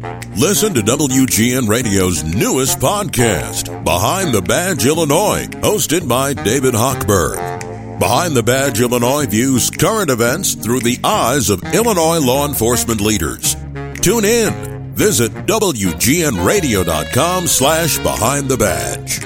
Listen to WGN Radio's newest podcast, Behind the Badge Illinois, hosted by David Hochberg. Behind the Badge Illinois views current events through the eyes of Illinois law enforcement leaders. Tune in. Visit WGNRadio.com/Behind the Badge.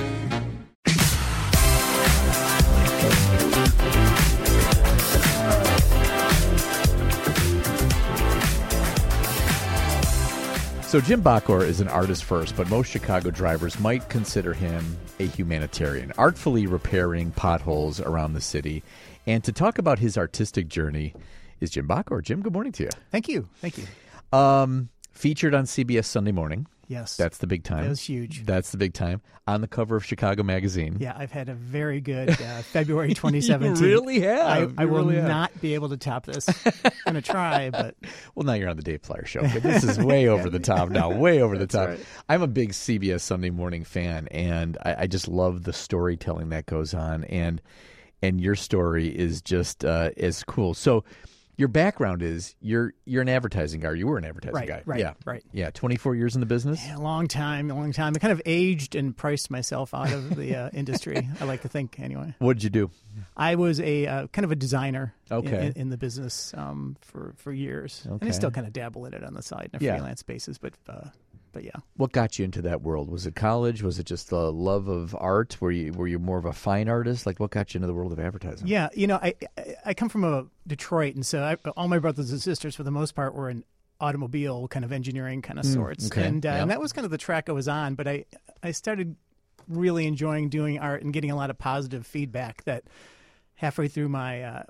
So Jim Bachor is an artist first, but most Chicago drivers might consider him a humanitarian, artfully repairing potholes around the city. And to talk about his artistic journey is Jim Bachor. Jim, good morning to you. Thank you. Thank you. Featured on CBS Sunday Morning. Yes. That's the big time. That was huge. That's the big time. On the cover of Chicago Magazine. Yeah, I've had a very good February 2017. You really have. I will not be able to top this. I'm going to try, but... Well, now you're on the Dave Plyer Show, but this is way over the top now, way over the top. Right. I'm a big CBS Sunday Morning fan, and I just love the storytelling that goes on, and your story is just as cool. So your background is you're an advertising guy. Or you were an advertising guy. Right. Yeah, 24 years in the business? Yeah, a long time. I kind of aged and priced myself out of the industry, I like to think, anyway. What did you do? I was a kind of a designer in the business for years. Okay. And I still kind of dabble in it on the side on a freelance basis, but yeah. What got you into that world? Was it college? Was it just the love of art? Were you more of a fine artist? Like, what got you into the world of advertising? Yeah, I come from Detroit, and so all my brothers and sisters, for the most part, were in automobile kind of engineering kind of sorts. Okay. And that was kind of the track I was on. But I started really enjoying doing art and getting a lot of positive feedback that halfway through my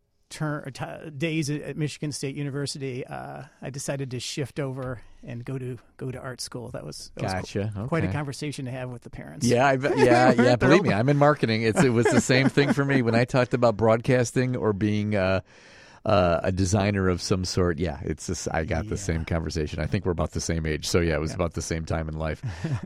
days at Michigan State University, I decided to shift over and go to art school. That was quite a conversation to have with the parents. Yeah, believe me, I'm in marketing. It was the same thing for me when I talked about broadcasting or being a designer of some sort. Yeah, I got the same conversation. I think we're about the same age, so yeah, it was about the same time in life.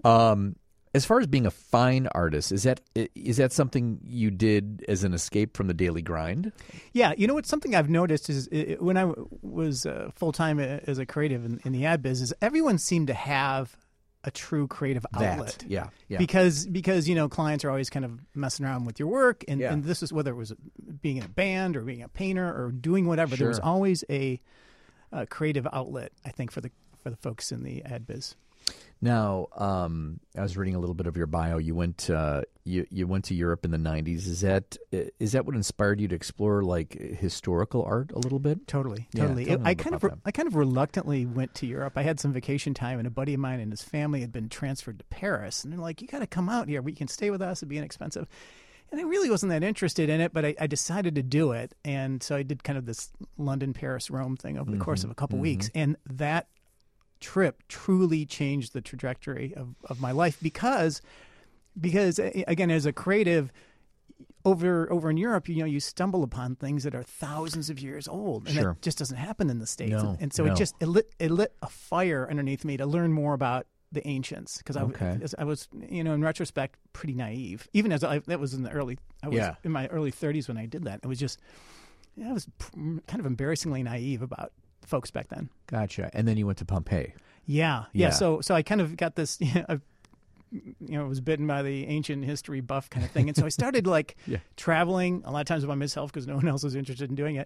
As far as being a fine artist, is that something you did as an escape from the daily grind? Yeah, what something I've noticed is when I was full-time as a creative in the ad biz, is everyone seemed to have a true creative outlet. Yeah. Because clients are always kind of messing around with your work, and this is whether it was being in a band or being a painter or doing whatever. There was always a creative outlet, I think, for the folks in the ad biz. Now, I was reading a little bit of your bio. You went to Europe in the 90s. Is that what inspired you to explore like historical art a little bit? Totally. I kind of reluctantly went to Europe. I had some vacation time, and a buddy of mine and his family had been transferred to Paris, and they're like, "You got to come out here. We can stay with us. It'd be inexpensive." And I really wasn't that interested in it, but I decided to do it, and so I did kind of this London, Paris, Rome thing over the course of a couple weeks, and that trip truly changed the trajectory of my life because again, as a creative over in Europe, you stumble upon things that are thousands of years old, and that just doesn't happen in the States. And so it lit a fire underneath me to learn more about the ancients, because I was in retrospect pretty naive, even as that was in the early in my early 30s when I did that. It was just I was kind of embarrassingly naive about folks back then. Gotcha. And then you went to Pompeii. Yeah. So I kind of got this, I was bitten by the ancient history buff kind of thing. And so I started traveling a lot of times by myself because no one else was interested in doing it,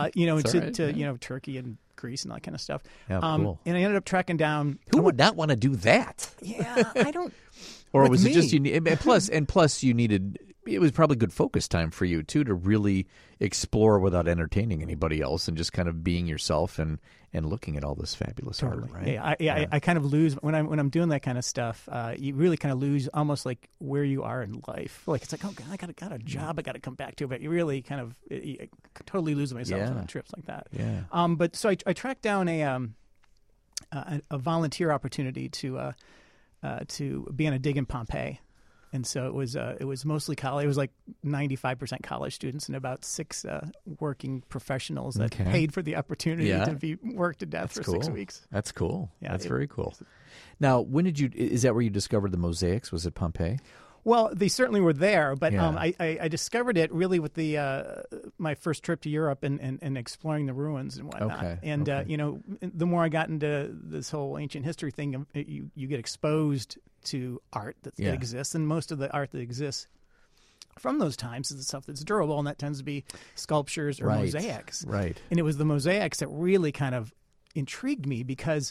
to Turkey and Greece and all that kind of stuff. Yeah, cool. And I ended up tracking down. Who would not want to do that? Yeah, I don't. Or was it just you? And plus, you needed. It was probably good focus time for you too to really explore without entertaining anybody else and just kind of being yourself and looking at all this fabulous art. Right? I kind of lose when I'm doing that kind of stuff. You really kind of lose almost like where you are in life. Like it's like, oh God, I got a job I got to come back to, but you really kind of I totally lose myself on trips like that. Yeah. But so I tracked down a volunteer opportunity to be on a dig in Pompeii. And so it was mostly college. It was like 95% college students and about 6 working professionals that paid for the opportunity to be worked to death for 6 weeks. That's cool. Yeah, that's very cool. Now, is that where you discovered the mosaics? Was it Pompeii? Well, they certainly were there, but Yeah. I discovered it really with the my first trip to Europe and exploring the ruins and whatnot. Okay, And okay. the more I got into this whole ancient history thing, you get exposed to art that Yeah. exists, and most of the art that exists from those times is the stuff that's durable, and that tends to be sculptures or Right. mosaics. Right. And it was the mosaics that really kind of intrigued me because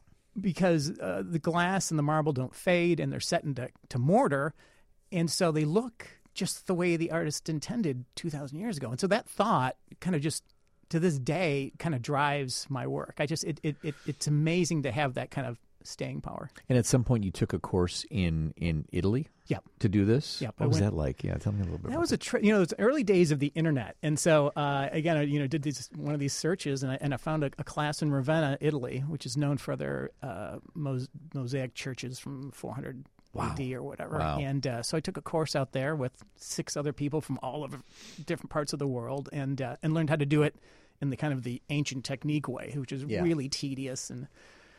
the glass and the marble don't fade, and they're set into mortar, and so they look just the way the artist intended 2,000 years ago. And so that thought kind of just to this day kind of drives my work. It's amazing to have that kind of staying power. And at some point, you took a course in Italy. Yep. To do this. Yep, What was that like? Yeah, tell me a little bit. That was it was early days of the internet, and so again, I did one of these searches, and I found a class in Ravenna, Italy, which is known for their mosaic churches from 400 AD or whatever. Wow. And so I took a course out there with 6 other people from all over different parts of the world, and learned how to do it in the kind of the ancient technique way, which is really tedious, and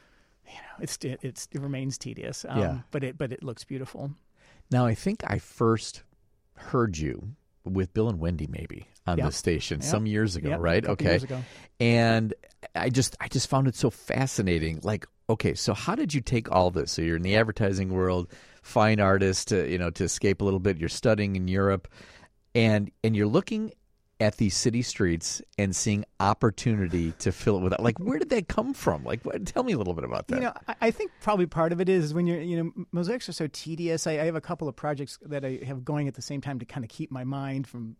it remains tedious. But it looks beautiful. Now, I think I first heard you with Bill and Wendy maybe on the station some years ago, right? A couple years ago. And I just found it so fascinating. Like, okay, so how did you take all this? So you're in the advertising world, fine artist, to escape a little bit. You're studying in Europe, and you're looking at these city streets and seeing opportunity to fill it with. Like, where did that come from? Like, tell me a little bit about that. I think probably part of it is when mosaics are so tedious. I have a couple of projects that I have going at the same time to kind of keep my mind from,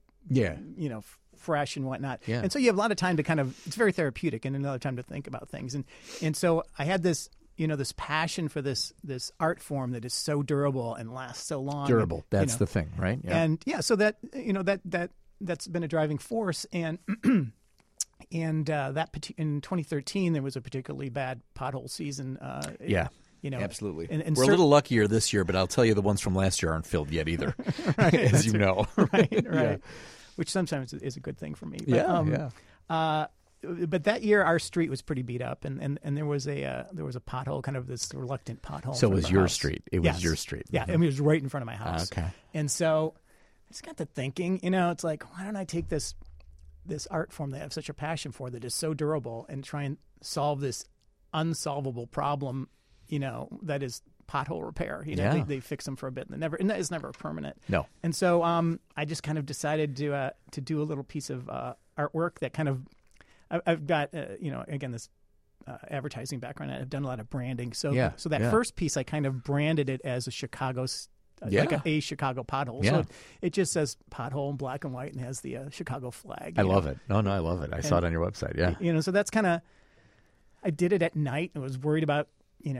fresh and whatnot. Yeah. And so you have a lot of time to it's very therapeutic and another time to think about things. And so I had this, this passion for this art form that is so durable and lasts so long. Durable. That's the thing, right? Yeah. And so that, that's been a driving force, and in 2013 there was a particularly bad pothole season. Absolutely. And we're a little luckier this year, but I'll tell you, the ones from last year aren't filled yet either, right, as you know. right. Yeah. Which sometimes is a good thing for me. But, but that year our street was pretty beat up, and there was a pothole, kind of this reluctant pothole. So it was your house. street. It was your street. Yeah, I mean, it was right in front of my house. Okay. And so I just got to thinking, it's like, why don't I take this art form that I have such a passion for, that is so durable, and try and solve this unsolvable problem, that is pothole repair. They fix them for a bit, and it's never permanent. No. And so I just kind of decided to do a little piece of artwork that kind of, I've got again this advertising background. I've done a lot of branding. So that first piece, I kind of branded it as a Chicago. Like a Chicago pothole. Yeah. So it just says pothole in black and white and has the Chicago flag. I love it. No, I love it. I saw it on your website. Yeah. So that's kind of, I did it at night. I was worried about,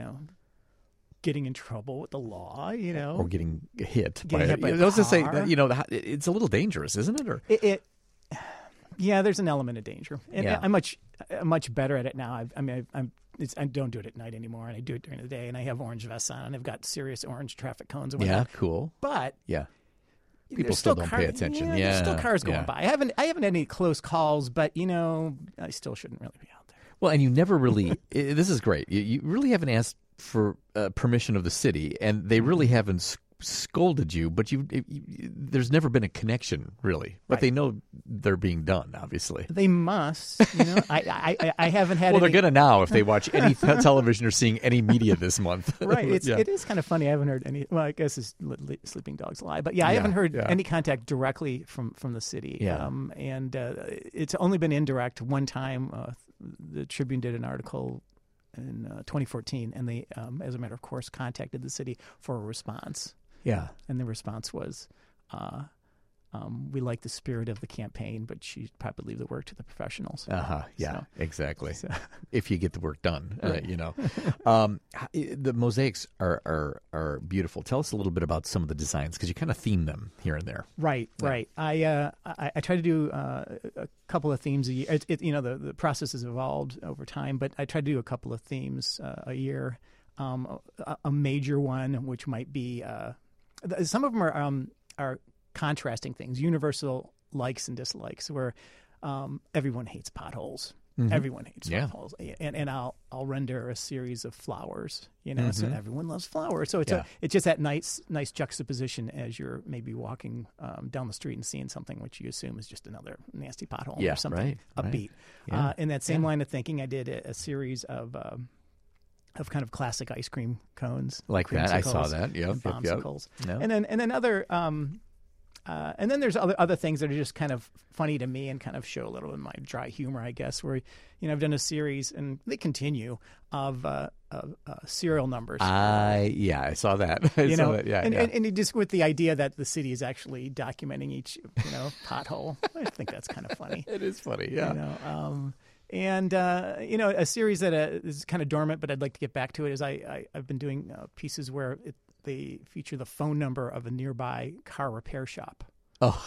getting in trouble with the law, Or getting hit. Getting hit by a I was going to say, car. it's a little dangerous, isn't it? Or yeah, there's an element of danger. And Yeah. I'm much better at it now. I don't do it at night anymore, and I do it during the day, and I have orange vests on, and I've got serious orange traffic cones and whatnot. yeah, cool. But Yeah. People there's still don't pay attention. There's still cars going yeah. by. I haven't had any close calls, but I still shouldn't really be out there. Well, and you never really. This is great. You really haven't asked for permission of the city, and they really haven't scolded you. But there's never been a connection, really. But Right. they know they're being done. Obviously, They must. I haven't had. well, they're any, gonna now if they watch any television or seeing any media this month. Right. Yeah. It is kind of funny. I haven't heard any. Well, I guess it's sleeping dogs lie, but I haven't heard any contact directly from the city. Yeah. And it's only been indirect. One time, the Tribune did an article in 2014, and they, as a matter of course, contacted the city for a response. Yeah. And the response was, we like the spirit of the campaign, but you should probably leave the work to the professionals. Yeah. So- Exactly. so- If you get the work done, Right. The mosaics are beautiful. Tell us a little bit about some of the designs, because you kind of theme them here and there. Right. I try to do a couple of themes a year. The process has evolved over time, but I try to do a couple of themes a year. A major one, which might be some of them are contrasting things, universal likes and dislikes, where everyone hates potholes. Everyone hates potholes, and I'll render a series of flowers. So everyone loves flowers. So it's just that nice juxtaposition as you're maybe walking down the street and seeing something which you assume is just another nasty pothole or something upbeat. Yeah. In that same line of thinking, I did a series of kind of classic ice cream cones, like that. I saw that. Yep. Bombsicles. Yep. And then other. And then there's other things that are just kind of funny to me and kind of show a little of my dry humor, I guess, where, I've done a series, and they continue, of serial numbers. I saw that. I saw that. And just with the idea that the city is actually documenting each, pothole. I think that's kind of funny. It is funny, yeah. And a series that is kind of dormant, but I'd like to get back to it, is I've been doing pieces where they feature the phone number of a nearby car repair shop. Oh,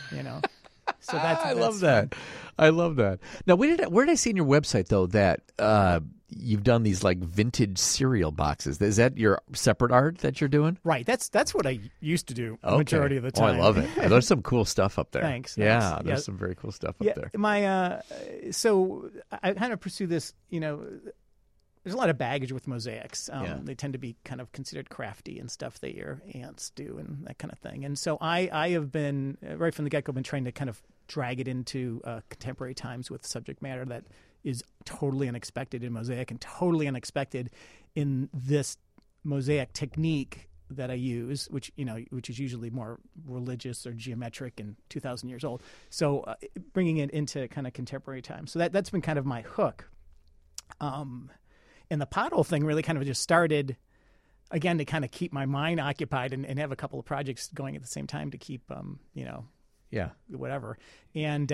so that's I love that. I love that. Now, where did I see on your website though that you've done these like vintage cereal boxes? Is that your separate art that you're doing? Right. That's what I used to do the majority of the time. Oh, I love it. There's some cool stuff up there. Thanks. Yeah, there's some very cool stuff up there. So I kind of pursue this. There's a lot of baggage with mosaics. They tend to be kind of considered crafty and stuff that your aunts do and that kind of thing. And so I have been, right from the get-go, been trying to kind of drag it into contemporary times with subject matter that is totally unexpected in mosaic and totally unexpected in this mosaic technique that I use, which is usually more religious or geometric and 2,000 years old. So bringing it into kind of contemporary times. So that's been kind of my hook. And the pothole thing really kind of just started, again, to kind of keep my mind occupied and have a couple of projects going at the same time to keep, whatever. And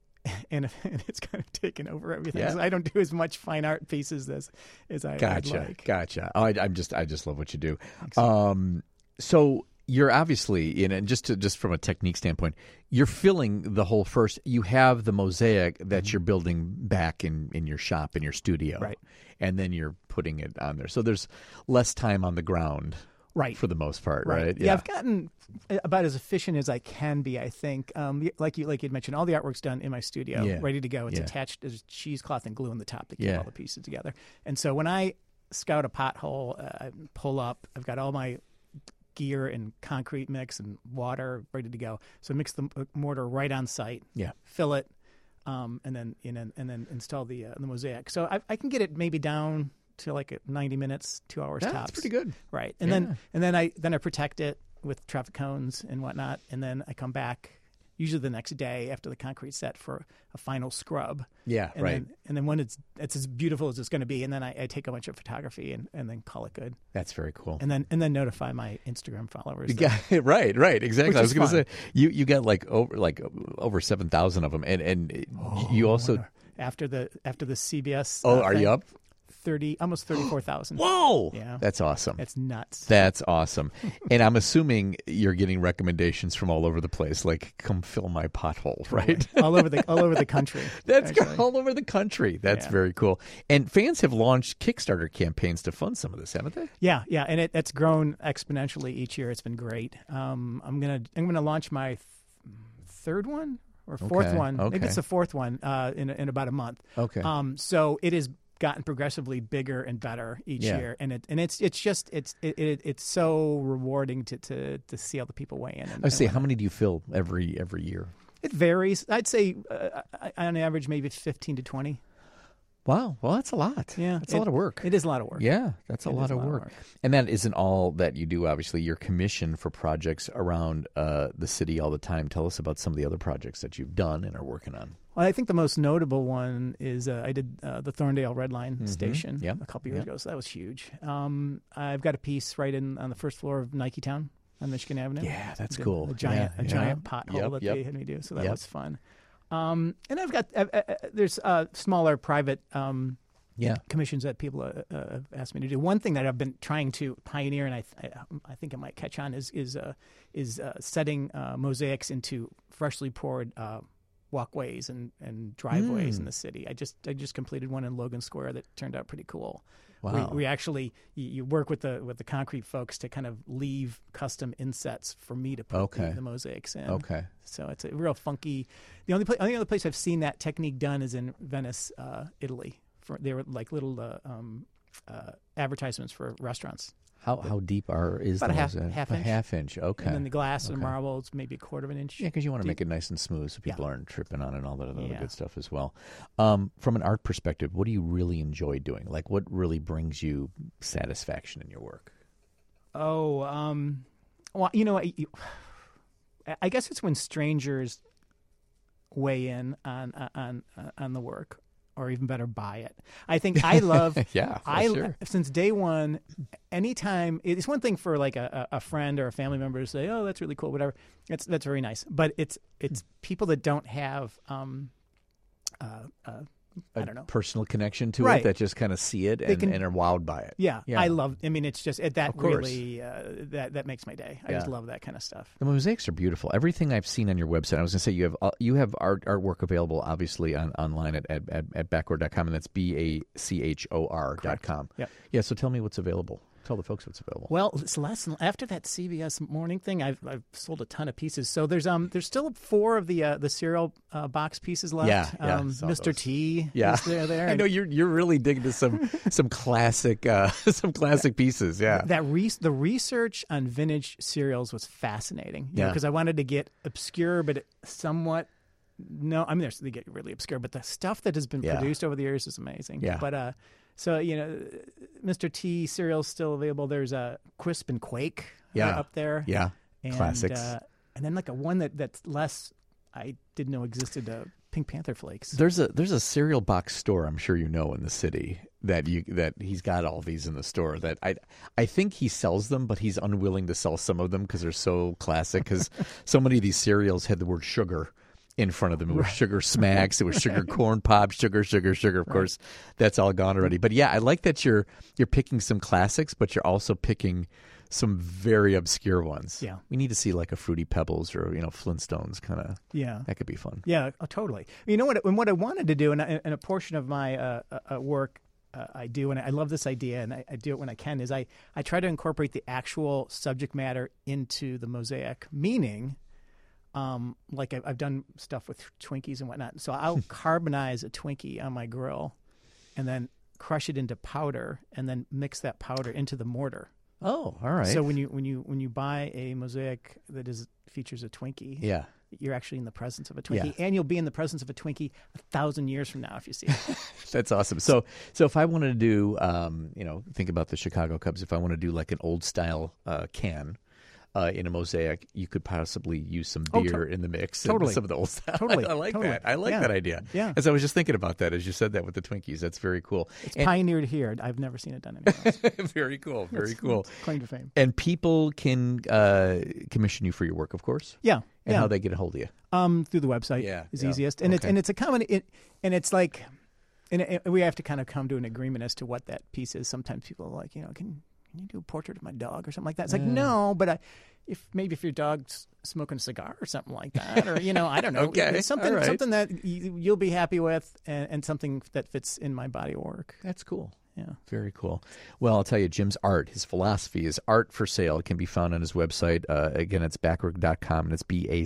it's kind of taken over everything. Yeah. So I don't do as much fine art pieces as I'd like. Gotcha. Oh, I just love what you do. So you're obviously just from a technique standpoint, you're filling the whole first. You have the mosaic that you're building back in your shop, in your studio, right? And then you're putting it on there. So there's less time on the ground, right? For the most part, right? Yeah, I've gotten about as efficient as I can be. I think, like you'd mentioned, all the artwork's done in my studio, ready to go. It's attached. There's cheesecloth and glue on the top to keep all the pieces together. And so when I scout a pothole, I pull up. I've got all my gear and concrete mix and water ready to go. So mix the mortar right on site. Yeah. Fill it, and then install the mosaic. So I can get it maybe down to like 90 minutes, 2 hours tops. That's pretty good. Right. And then I protect it with traffic cones and whatnot, and then I come back usually the next day after the concrete's set for a final scrub. Yeah, and then when it's as beautiful as it's going to be, and then I take a bunch of photography and then call it good. That's very cool. And then notify my Instagram followers. Right, exactly. I was going to say you got like over 7,000 of them, and you also after the CBS. Are you up? Almost 34,000. Whoa! Yeah, that's awesome. That's nuts. That's awesome. And I'm assuming you're getting recommendations from all over the place, like come fill my pothole, right? all over the country. That's all over the country. That's very cool. And fans have launched Kickstarter campaigns to fund some of this, haven't they? Yeah, and it's grown exponentially each year. It's been great. I'm gonna launch my third one or fourth one. Okay. Maybe it's the fourth one in about a month. Okay. So it is gotten progressively bigger and better each year, and it's so rewarding to see all the people weigh in. I would say, how many do you fill every year? It varies. I'd say on average maybe 15 to 20. Wow, well that's a lot. Yeah, that's a lot of work. It is a lot of work. Yeah, that's a lot of work. And that isn't all that you do. Obviously, you're commissioned for projects around the city all the time. Tell us about some of the other projects that you've done and are working on. Well, I think the most notable one is I did the Thorndale Red Line station a couple years ago, so that was huge. I've got a piece right on the first floor of Nike Town on Michigan Avenue. Yeah, that's cool. A giant pothole that they had me do, so that was fun. And I've got there's smaller private commissions that people have asked me to do. One thing that I've been trying to pioneer, and I think it might catch on, is setting mosaics into freshly poured walkways and driveways in the city. I just completed one in Logan Square that turned out pretty cool. Wow. We actually you work with the concrete folks to kind of leave custom insets for me to put the mosaics in. Okay. So it's a real funky. The only other place I've seen that technique done is in Venice, Italy. They were like little advertisements for restaurants. How deep is about the half a inch? half inch. Okay. And then the glass and marble is maybe a quarter of an inch. Yeah, because you want to deep. make it nice and smooth so people aren't tripping on it and all that other good stuff as well. From an art perspective, what do you really enjoy doing? Like, what really brings you satisfaction in your work? Oh, well, you know, I guess it's when strangers weigh in on the work. Or even better, buy it. I think I love. Since day one, anytime it's one thing for like a friend or a family member to say, "Oh, that's really cool," whatever. That's very nice. But it's people that don't have I don't know, personal connection to it that just kind of see it and are wowed by it. Yeah, I love. I mean, it's just that really that makes my day. I just love that kind of stuff. The mosaics are beautiful. Everything I've seen on your website. I was going to say you have artwork available obviously online at bachor.com, and that's BACHOR.com. Yeah. So tell me what's available. Tell the folks what's available. Well, it's after that CBS morning thing, I've sold a ton of pieces. So there's still 4 of the cereal box pieces left. Mr. T is there. I know you're really digging to some classic pieces. Yeah. The research on vintage cereals was fascinating. Because I wanted to get obscure, but somewhat. No, I mean they get really obscure, but the stuff that has been produced over the years is amazing. Yeah. But so, you know, Mr. T cereal's still available. There's a Quisp and Quake up there. Yeah, and, classics. And then like one that's less, I didn't know existed, Pink Panther Flakes. There's a cereal box store, I'm sure you know, in the city that he's got all these in the store. That I think he sells them, but he's unwilling to sell some of them because they're so classic. Because so many of these cereals had the word sugar in front of them. It was Sugar Smacks. It was Sugar Corn Pops. Sugar. Of course, that's all gone already. But yeah, I like that you're picking some classics, but you're also picking some very obscure ones. Yeah, we need to see like a Fruity Pebbles or Flintstones kind of. Yeah, that could be fun. Yeah, totally. You know what? What I wanted to do, and a portion of my work. I do, and I love this idea, and I do it when I can, is I try to incorporate the actual subject matter into the mosaic, meaning. Like I've done stuff with Twinkies and whatnot. So I'll carbonize a Twinkie on my grill and then crush it into powder and then mix that powder into the mortar. Oh, all right. So when you buy a mosaic that features a Twinkie, you're actually in the presence of a Twinkie, and you'll be in the presence of a Twinkie 1,000 years from now if you see it. That's awesome. So if I wanted to do, think about the Chicago Cubs. If I want to do like an old style can. In a mosaic, you could possibly use some beer in the mix. Totally. And some of the old stuff. Totally. I like that. I like that idea. Yeah. As I was just thinking about that as you said that with the Twinkies. That's very cool. It's pioneered here. I've never seen it done anywhere else. Very cool. Very cool. Claim to fame. And people can commission you for your work, of course. Yeah. And how they get a hold of you? Through the website is easiest. And it's a common and it's like we have to kind of come to an agreement as to what that piece is. Sometimes people are like, can you do a portrait of my dog or something like that? It's like, no, but if your dog's smoking a cigar or something like that, or, I don't know. Okay. Something that you'll be happy with and something that fits in my body of work. That's cool. Yeah. Very cool. Well, I'll tell you, Jim's art, his philosophy is art for sale. It can be found on his website. Again, it's bachor.com, and it's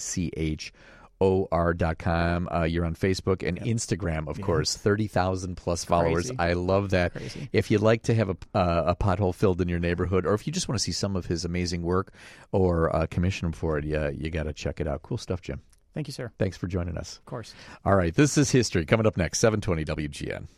BACHOR.com. You're on Facebook and Instagram, of course. 30,000 plus followers. Crazy. I love that. Crazy. If you'd like to have a pothole filled in your neighborhood, or if you just want to see some of his amazing work or commission him for it, you got to check it out. Cool stuff, Jim. Thank you, sir. Thanks for joining us. Of course. All right, this is History. Coming up next, 720 WGN.